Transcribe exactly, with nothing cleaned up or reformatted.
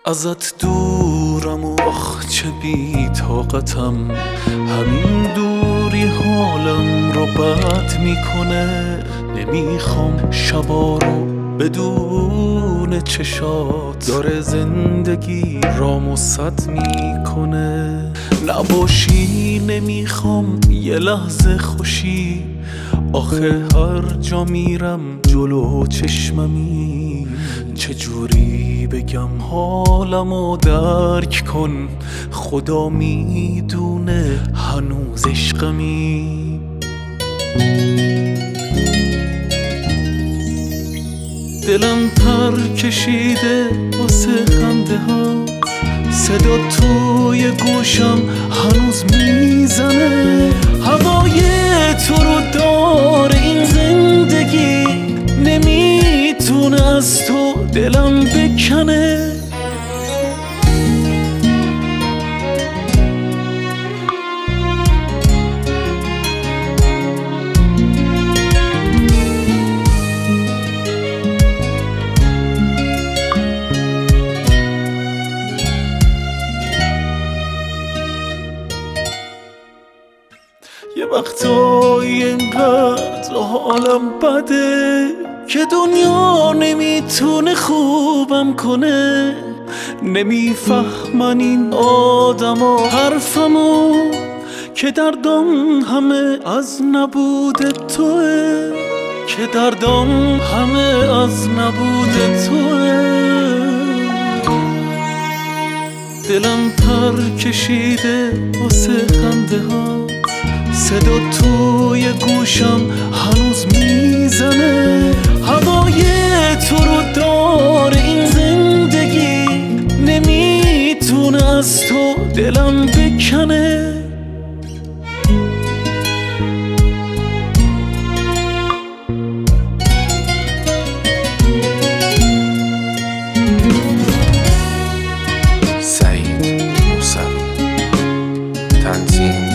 ازت دورم و آخ چه بی طاقتم، همین دوری حالم رو بد میکنه. نمیخوام شبا رو بدون چشات، داره زندگی رام و صد میکنه. نباشی نمیخوام یه لحظه خوشی، آخه هر جا میرم جلو چشممی. چجوری بگم حالمو درک کن، خدا میدونه هنوز عشقمی. دلم پر کشیده واسه خنده ها، صدا توی گوشم هنوز میزنه. هوای تو رو داره این زندگی، نمیتونه از تو دلم بکنه. یه وقتایی اینقدر حالم بده که دنیا نمیتونه خوبم کنه. نمیفهمن این آدما حرفمو که دردم همه از نبود توه، که دردم همه از نبود توه. دلم پر کشیده واسه خنده ها، صدا توی گوشم هنوز میزنه. هوای تو رو داره این زندگی، نمیتونه از تو دلم بکنه. سعید موسوی، تنظیم